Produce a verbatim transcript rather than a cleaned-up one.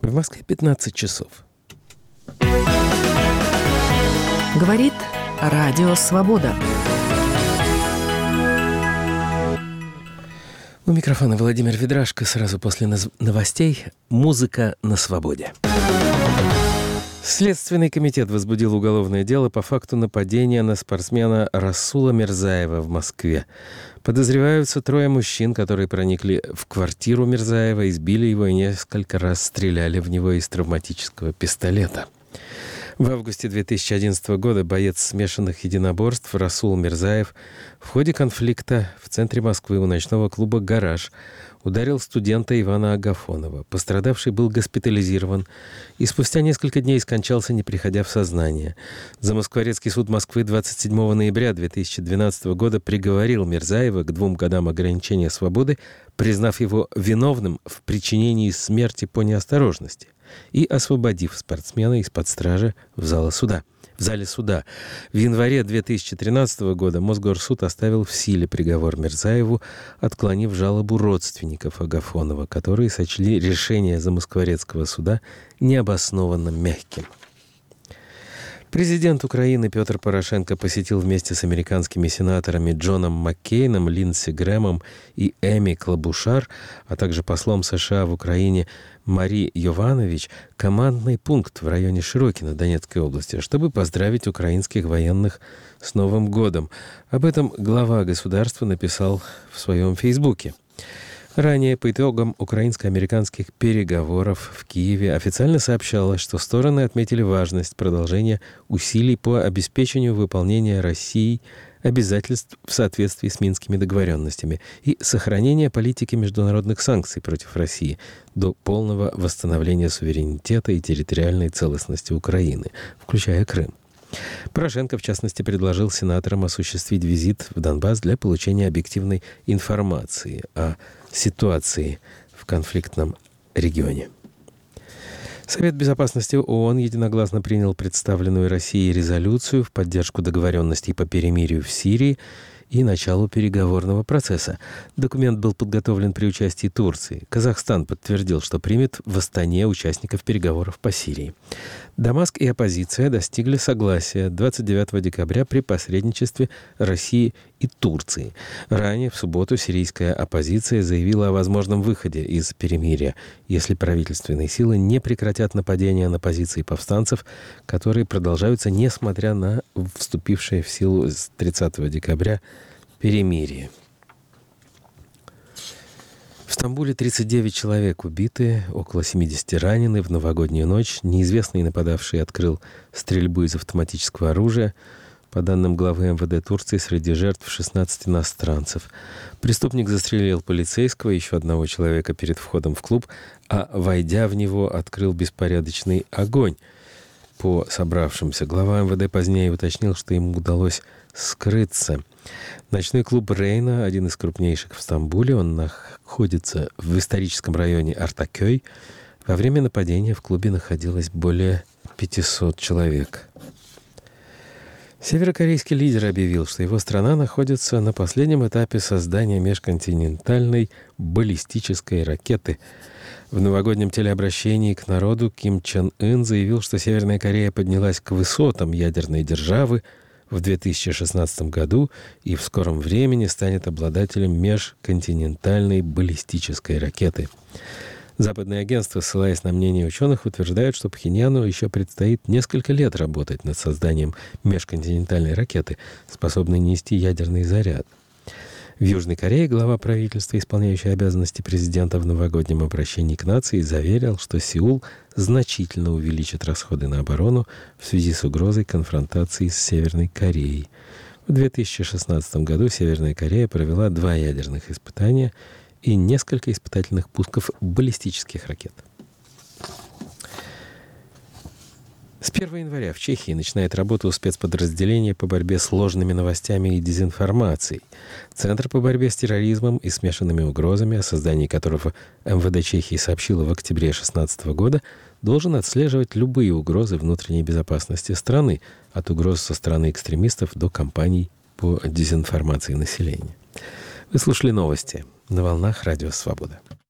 В Москве пятнадцать часов. Говорит Радио Свобода. У микрофона Владимир Ведрашко. Сразу после новостей «Музыка на свободе». Следственный комитет возбудил уголовное дело по факту нападения на спортсмена Расула Мирзаева в Москве. Подозреваются трое мужчин, которые проникли в квартиру Мирзаева, избили его и несколько раз стреляли в него из травматического пистолета. В августе две тысячи одиннадцатого года боец смешанных единоборств Расул Мирзаев в ходе конфликта в центре Москвы у ночного клуба «Гараж» ударил студента Ивана Агафонова. Пострадавший был госпитализирован и спустя несколько дней скончался, не приходя в сознание. Замоскворецкий суд Москвы двадцать седьмого ноября две тысячи двенадцатого года приговорил Мирзаева к двум годам ограничения свободы, признав его виновным в причинении смерти по неосторожности и освободив спортсмена из-под стражи в зале суда. В зале суда. В январе две тысячи тринадцатого года Мосгорсуд оставил в силе приговор Мирзаеву, отклонив жалобу родственников Агафонова, которые сочли решение Замоскворецкого суда необоснованно мягким. Президент Украины Петр Порошенко посетил вместе с американскими сенаторами Джоном Маккейном, Линдси Грэмом и Эми Клабушар, а также послом США в Украине Мари Йованович командный пункт в районе Широкино Донецкой области, чтобы поздравить украинских военных с Новым годом. Об этом глава государства написал в своем Фейсбуке. Ранее, по итогам украинско-американских переговоров в Киеве, официально сообщалось, что стороны отметили важность продолжения усилий по обеспечению выполнения Россией обязательств в соответствии с Минскими договоренностями и сохранения политики международных санкций против России до полного восстановления суверенитета и территориальной целостности Украины, включая Крым. Порошенко, в частности, предложил сенаторам осуществить визит в Донбасс для получения объективной информации о ситуации в конфликтном регионе. Совет безопасности ООН единогласно принял представленную Россией резолюцию в поддержку договоренностей по перемирию в Сирии и началу переговорного процесса. Документ был подготовлен при участии Турции. Казахстан подтвердил, что примет в Астане участников переговоров по Сирии. Дамаск и оппозиция достигли согласия двадцать девятого декабря при посредничестве России и Турции. Ранее, в субботу, сирийская оппозиция заявила о возможном выходе из перемирия, если правительственные силы не прекратят нападения на позиции повстанцев, которые продолжаются несмотря на вступившее в силу с тридцатого декабря перемирие. В Стамбуле тридцать девять человек убиты, около семьдесят ранены. В новогоднюю ночь неизвестный нападавший открыл стрельбу из автоматического оружия. По данным главы эм вэ дэ Турции, среди жертв шестнадцать иностранцев. Преступник застрелил полицейского и еще одного человека перед входом в клуб, а, войдя в него, открыл беспорядочный огонь по собравшимся. Глава эм вэ дэ позднее уточнил, что ему удалось скрыться. Ночной клуб «Рейна» — один из крупнейших в Стамбуле. Он находится в историческом районе Артакёй. Во время нападения в клубе находилось более пятисот человек. Северокорейский лидер объявил, что его страна находится на последнем этапе создания межконтинентальной баллистической ракеты. В новогоднем телеобращении к народу Ким Чен Ын заявил, что Северная Корея поднялась к высотам ядерной державы в две тысячи шестнадцатом году и в скором времени станет обладателем межконтинентальной баллистической ракеты. Западные агентства, ссылаясь на мнение ученых, утверждают, что Пхеньяну еще предстоит несколько лет работать над созданием межконтинентальной ракеты, способной нести ядерный заряд. В Южной Корее глава правительства, исполняющий обязанности президента в новогоднем обращении к нации, заверил, что Сеул значительно увеличит расходы на оборону в связи с угрозой конфронтации с Северной Кореей. В две тысячи шестнадцатом году Северная Корея провела два ядерных испытания и несколько испытательных пусков баллистических ракет. С первого января в Чехии начинает работу спецподразделение по борьбе с ложными новостями и дезинформацией. Центр по борьбе с терроризмом и смешанными угрозами, о создании которого эм вэ дэ Чехии сообщило в октябре две тысячи шестнадцатого года, должен отслеживать любые угрозы внутренней безопасности страны, от угроз со стороны экстремистов до кампаний по дезинформации населения. Вы слушали новости на волнах Радио Свобода.